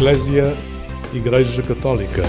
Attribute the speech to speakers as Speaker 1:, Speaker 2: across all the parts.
Speaker 1: Eclésia, Igreja Católica.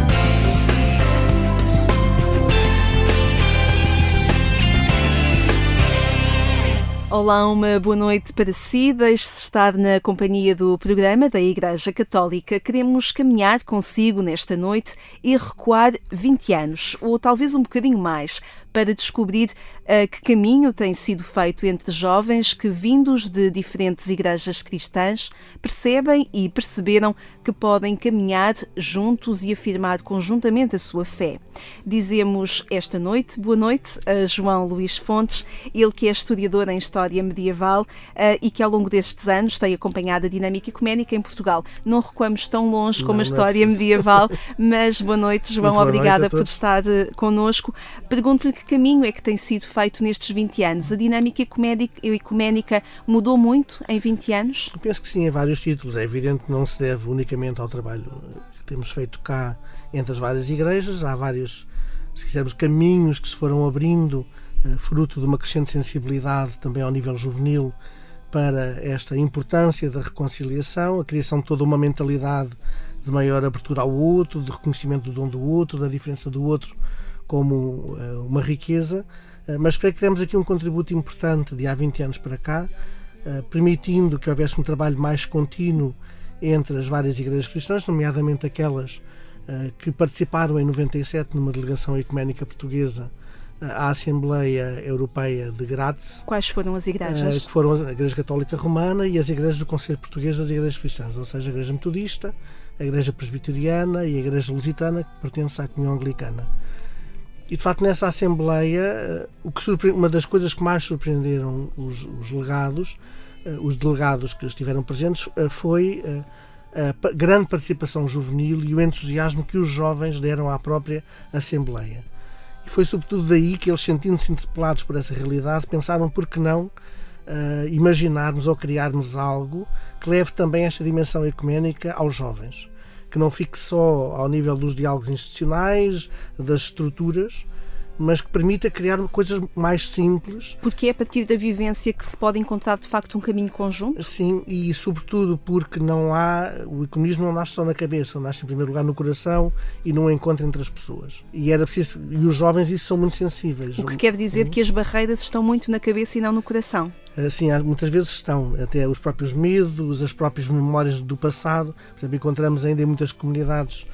Speaker 2: Olá, uma boa noite para si. Deixe-se estar na companhia do programa da Igreja Católica. Queremos caminhar consigo nesta noite e recuar 20 anos, ou talvez um bocadinho mais, para descobrir que caminho tem sido feito entre jovens que, vindos de diferentes igrejas cristãs, percebem e perceberam que podem caminhar juntos e afirmar conjuntamente a sua fé. Dizemos esta noite, boa noite, a João Luís Fontes, ele que é historiador em História Medieval e que ao longo destes anos tem acompanhado a dinâmica ecuménica em Portugal. Não recuamos tão longe como a História Medieval, mas boa noite, João, obrigada por estar connosco. Pergunto-lhe que caminho é que tem sido feito nestes 20 anos? A dinâmica ecuménica mudou muito em 20 anos?
Speaker 3: Eu penso que sim, em vários títulos. É evidente que não se deve unicamente ao trabalho que temos feito cá entre as várias igrejas. Há vários, se quisermos, caminhos que se foram abrindo, fruto de uma crescente sensibilidade também ao nível juvenil para esta importância da reconciliação, a criação de toda uma mentalidade de maior abertura ao outro, de reconhecimento do dom do outro, da diferença do outro como uma riqueza, mas creio que demos aqui um contributo importante de há 20 anos para cá, permitindo que houvesse um trabalho mais contínuo entre as várias igrejas cristãs, nomeadamente aquelas que participaram em 97 numa delegação ecuménica portuguesa à Assembleia Europeia de Graz.
Speaker 2: Quais foram as igrejas?
Speaker 3: Que foram a Igreja Católica Romana e as igrejas do Conselho Português das Igrejas Cristãs, ou seja, a Igreja Metodista, a Igreja Presbiteriana e a Igreja Lusitana, que pertence à Comunhão Anglicana. E, de facto, nessa Assembleia, uma das coisas que mais surpreenderam os delegados que estiveram presentes, foi a grande participação juvenil e o entusiasmo que os jovens deram à própria Assembleia. E foi sobretudo daí que eles, sentindo-se interpelados por essa realidade, pensaram por que não imaginarmos ou criarmos algo que leve também esta dimensão ecuménica aos jovens, que não fique só ao nível dos diálogos institucionais, das estruturas, mas que permita criar coisas mais simples.
Speaker 2: Porque é a partir da vivência que se pode encontrar de facto um caminho conjunto?
Speaker 3: Sim, e sobretudo porque o ecumenismo não nasce só na cabeça, nasce em primeiro lugar no coração e num encontro entre as pessoas. E os jovens isso são muito sensíveis.
Speaker 2: O que quer dizer que as barreiras estão muito na cabeça e não no coração? Sim,
Speaker 3: muitas vezes estão, até os próprios medos, as próprias memórias do passado. Por exemplo, encontramos ainda em muitas comunidades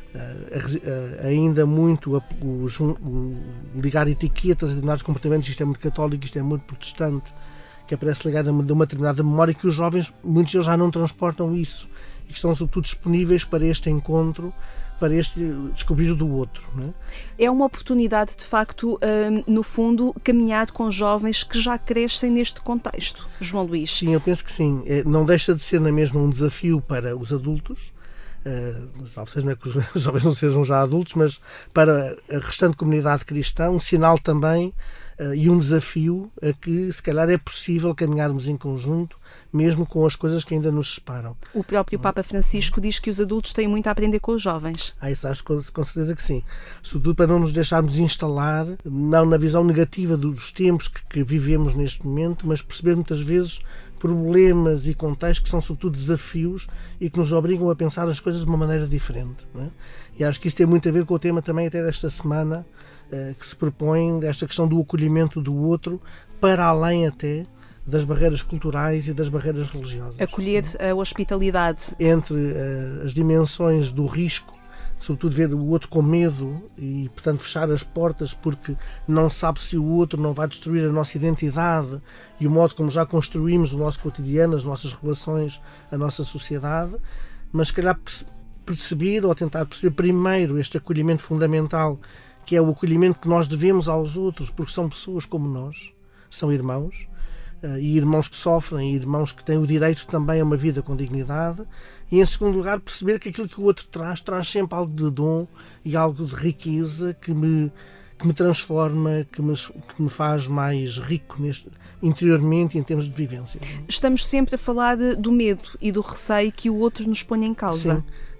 Speaker 3: ainda muito o ligar etiquetas a determinados comportamentos. Isto é muito católico, isto é muito protestante, que aparece ligado a uma determinada memória, que os jovens, muitos deles já não transportam isso e que estão sobretudo disponíveis para este encontro, para este descobrir do outro. Não é?
Speaker 2: É uma oportunidade, de facto, no fundo, caminhar com jovens que já crescem neste contexto, João Luís?
Speaker 3: Sim, eu penso que sim. Não deixa de ser na mesma um desafio para os adultos, salvo seja, não é que os jovens não sejam já adultos, mas para a restante comunidade cristã, um sinal também e um desafio a que se calhar é possível caminharmos em conjunto, mesmo com as coisas que ainda nos separam.
Speaker 2: O próprio Papa Francisco diz que os adultos têm muito a aprender com os jovens.
Speaker 3: Isso acho com certeza que sim. Sobretudo para não nos deixarmos instalar, não na visão negativa dos tempos que vivemos neste momento, mas perceber muitas vezes problemas e contextos que são sobretudo desafios e que nos obrigam a pensar as coisas de uma maneira diferente. Não é? E acho que isso tem muito a ver com o tema também até desta semana, que se propõe desta questão do acolhimento do outro, para além até das barreiras culturais e das barreiras religiosas.
Speaker 2: Acolher a hospitalidade.
Speaker 3: Entre as dimensões do risco, sobretudo ver o outro com medo e, portanto, fechar as portas porque não sabe se o outro não vai destruir a nossa identidade e o modo como já construímos o nosso cotidiano, as nossas relações, a nossa sociedade, mas se calhar perceber ou tentar perceber primeiro este acolhimento fundamental, que é o acolhimento que nós devemos aos outros, porque são pessoas como nós, são irmãos, e irmãos que sofrem, e irmãos que têm o direito também a uma vida com dignidade, e em segundo lugar perceber que aquilo que o outro traz sempre algo de dom e algo de riqueza que me transforma, que me faz mais rico interiormente e em termos de vivência.
Speaker 2: Estamos sempre a falar do medo e do receio que o outro nos põe em causa.
Speaker 3: Sim.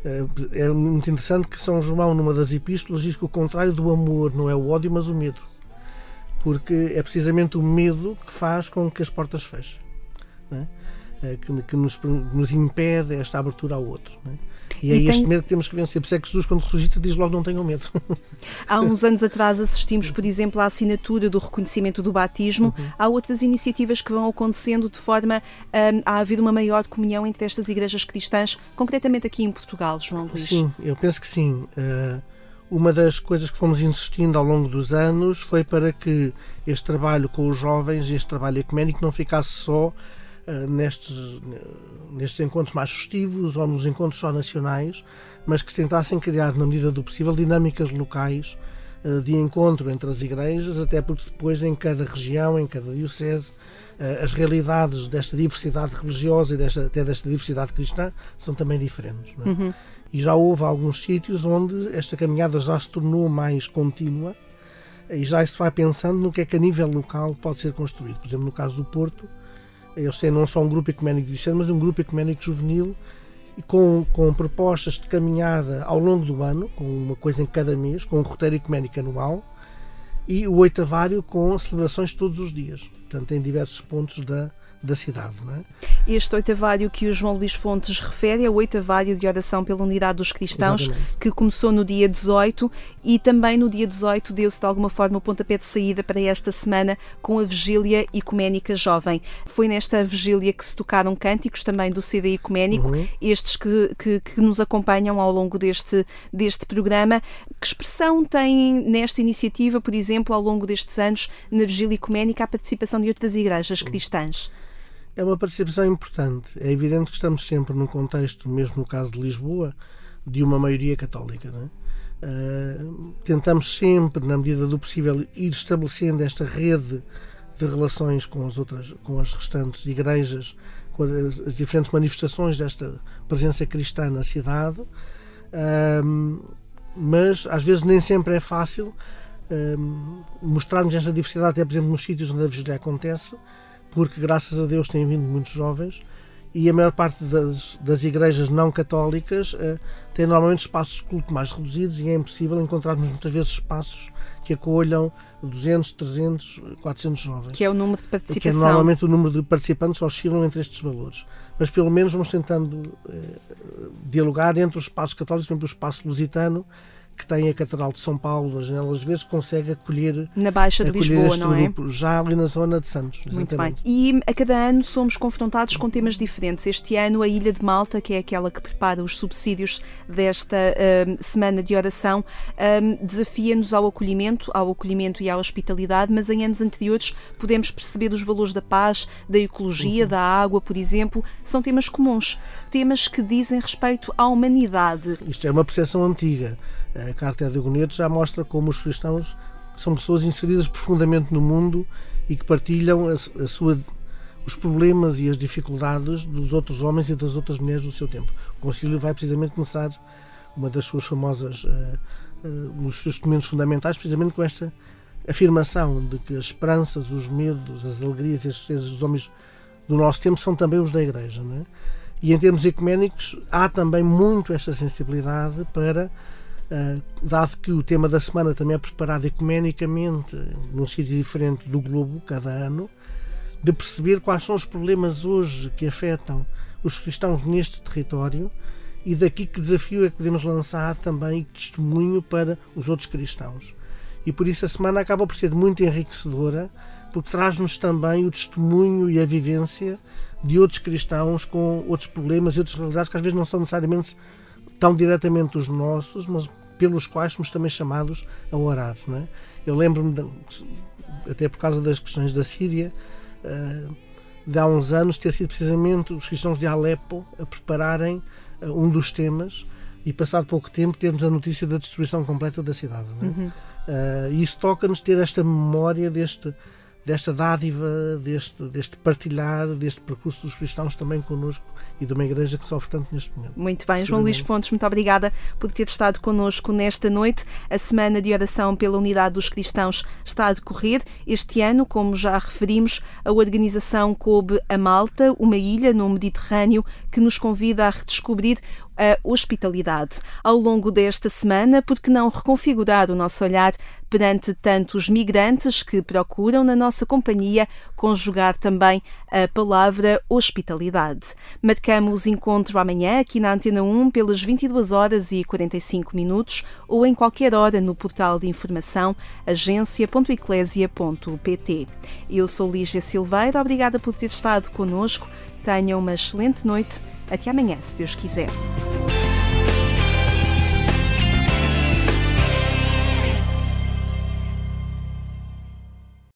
Speaker 3: É muito interessante que São João, numa das epístolas, diz que o contrário do amor não é o ódio, mas o medo. Porque é precisamente o medo que faz com que as portas fechem. Não é? que nos impede esta abertura ao outro, não é? E é este medo que temos que vencer. Por isso é que Jesus, quando ressuscita, diz logo: não tenham medo.
Speaker 2: Há uns anos atrás assistimos, por exemplo, à assinatura do reconhecimento do batismo. Há outras iniciativas que vão acontecendo de forma a haver uma maior comunhão entre estas igrejas cristãs, concretamente aqui em Portugal, João Luís.
Speaker 3: Sim, eu penso que sim. Uma das coisas que fomos insistindo ao longo dos anos foi para que este trabalho com os jovens, este trabalho ecuménico, não ficasse só nestes encontros mais festivos ou nos encontros só nacionais, mas que se tentassem criar, na medida do possível, dinâmicas locais de encontro entre as igrejas, até porque depois em cada região, em cada diocese, as realidades desta diversidade religiosa e até desta diversidade cristã são também diferentes, não é? E já houve alguns sítios onde esta caminhada já se tornou mais contínua e já se vai pensando no que é que a nível local pode ser construído. Por exemplo, no caso do Porto, eles têm não só um grupo ecuménico diocesano, mas um grupo ecuménico juvenil e com propostas de caminhada ao longo do ano, com uma coisa em cada mês, com um roteiro ecuménico anual, e o oitavário com celebrações todos os dias, portanto em diversos pontos da cidade, não é?
Speaker 2: Este oitavário que o João Luís Fontes refere é o oitavário de oração pela unidade dos cristãos. Exatamente. Que começou no dia 18 e também no dia 18 deu-se de alguma forma o pontapé de saída para esta semana com a Vigília Ecuménica Jovem. Foi nesta vigília que se tocaram cânticos também do CD Ecuménico, estes que nos acompanham ao longo deste programa. Que expressão tem nesta iniciativa, por exemplo, ao longo destes anos, na Vigília Ecuménica, a participação de outras igrejas cristãs?
Speaker 3: É uma participação importante. É evidente que estamos sempre num contexto, mesmo no caso de Lisboa, de uma maioria católica, não é? Tentamos sempre, na medida do possível, ir estabelecendo esta rede de relações com as restantes igrejas, com as diferentes manifestações desta presença cristã na cidade, mas às vezes nem sempre é fácil mostrarmos esta diversidade, até por exemplo nos sítios onde a vigília acontece, porque graças a Deus têm vindo muitos jovens e a maior parte das igrejas não católicas têm normalmente espaços de culto mais reduzidos e é impossível encontrarmos muitas vezes espaços que acolham 200, 300, 400 jovens.
Speaker 2: Que é o número de participação.
Speaker 3: Que é normalmente o número de participantes oscilam entre estes valores. Mas pelo menos vamos tentando dialogar entre os espaços católicos, por exemplo, o espaço lusitano, que tem a Catedral de São Paulo, nas Janelas Verdes, consegue acolher
Speaker 2: na Baixa de Lisboa, não é?
Speaker 3: Grupo, já ali na zona de Santos.
Speaker 2: Muito bem. E a cada ano somos confrontados com temas diferentes. Este ano a Ilha de Malta, que é aquela que prepara os subsídios desta semana de oração, desafia-nos ao acolhimento e à hospitalidade, mas em anos anteriores podemos perceber os valores da paz, da ecologia, da água, por exemplo. São temas comuns, temas que dizem respeito à humanidade.
Speaker 3: Isto é uma percepção antiga. A Carta de Agoneto já mostra como os cristãos são pessoas inseridas profundamente no mundo e que partilham os problemas e as dificuldades dos outros homens e das outras mulheres do seu tempo. O Concílio vai precisamente começar uma das suas famosas, os seus documentos fundamentais, precisamente com esta afirmação de que as esperanças, os medos, as alegrias e as tristezas dos homens do nosso tempo são também os da Igreja, não é? E em termos ecuménicos há também muito esta sensibilidade para, dado que o tema da semana também é preparado ecumenicamente num sítio diferente do globo cada ano, de perceber quais são os problemas hoje que afetam os cristãos neste território e daqui que desafio é que podemos lançar também testemunho para os outros cristãos. E por isso a semana acaba por ser muito enriquecedora, porque traz-nos também o testemunho e a vivência de outros cristãos com outros problemas e outras realidades que às vezes não são necessariamente tão diretamente os nossos, mas pelos quais somos também chamados a orar, não é? Eu lembro-me, até por causa das questões da Síria, de há uns anos ter sido precisamente os cristãos de Alepo a prepararem um dos temas e passado pouco tempo termos a notícia da destruição completa da cidade, não é? E isso toca-nos ter esta memória desta dádiva, deste partilhar, deste percurso dos cristãos também connosco e de uma igreja que sofre tanto neste momento.
Speaker 2: Muito bem, João Luís Fontes, muito obrigada por ter estado connosco nesta noite. A Semana de Oração pela Unidade dos Cristãos está a decorrer. Este ano, como já referimos, a organização coube a Malta, uma ilha no Mediterrâneo, que nos convida a redescobrir a hospitalidade. Ao longo desta semana, por que não reconfigurar o nosso olhar perante tantos migrantes que procuram na nossa companhia conjugar também a palavra hospitalidade. Marcamos encontro amanhã aqui na Antena 1 pelas 22h45 ou em qualquer hora no portal de informação agência.eclésia.pt. Eu sou Lígia Silveira, obrigada por ter estado connosco. Tenham uma excelente noite. Até amanhã, se Deus quiser.